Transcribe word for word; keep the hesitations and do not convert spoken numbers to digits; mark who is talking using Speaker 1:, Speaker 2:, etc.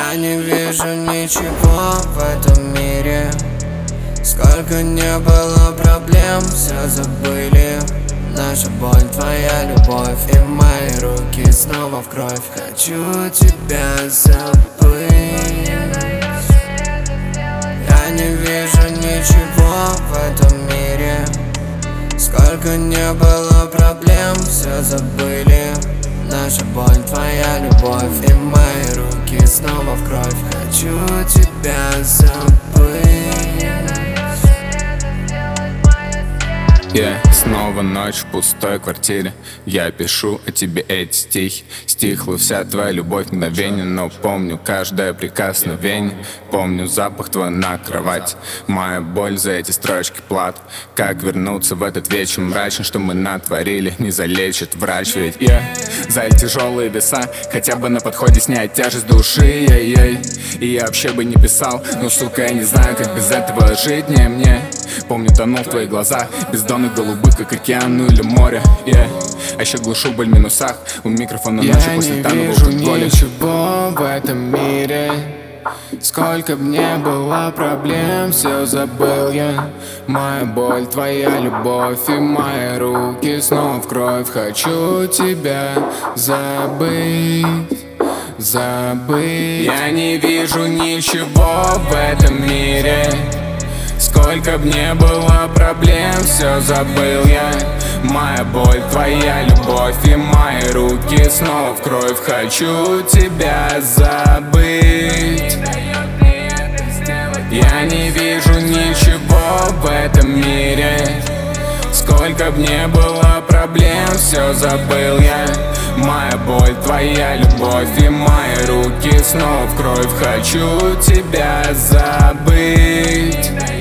Speaker 1: Я не вижу ничего в этом мире. Сколько не было проблем, все забыли. Наша боль, твоя любовь и мои руки снова в кровь. Хочу тебя забыть. Я не вижу ничего в этом мире. Сколько не было проблем, все забыли. Наша боль, твоя любовь и мои руки снова в кровь. Хочу тебя забыть.
Speaker 2: Yeah. Снова ночь в пустой квартире. Я пишу о тебе эти стихи. Стихла вся твоя любовь мгновение, но помню каждое прикосновение. Помню запах твой на кровать. Моя боль за эти строчки плат. Как вернуться в этот вечер мрачный, что мы натворили, не залечит врач ведь. Yeah. За эти тяжелые веса хотя бы на подходе снять тяжесть души. Yeah, yeah. И я вообще бы не писал, но сука я не знаю, как без этого жить. Не мне. Помню, тонул в твоих глазах, бездонных голубых, как океан, ну или море, yeah. А еще глушу боль в минусах, у микрофона ночью после танго в футболе.
Speaker 1: Я не вижу ничего в этом мире. Сколько б не было проблем, все забыл я. Моя боль, твоя любовь и мои руки снова в кровь. Хочу тебя забыть, забыть. Я не вижу ничего в этом мире. Сколько б не было проблем, все забыл я. Моя боль, твоя любовь и мои руки снова в кровь. Хочу тебя забыть. Я не вижу ничего в этом мире. Сколько б не было проблем, все забыл я. Моя боль, твоя любовь и мои руки снова в кровь. Хочу тебя забыть.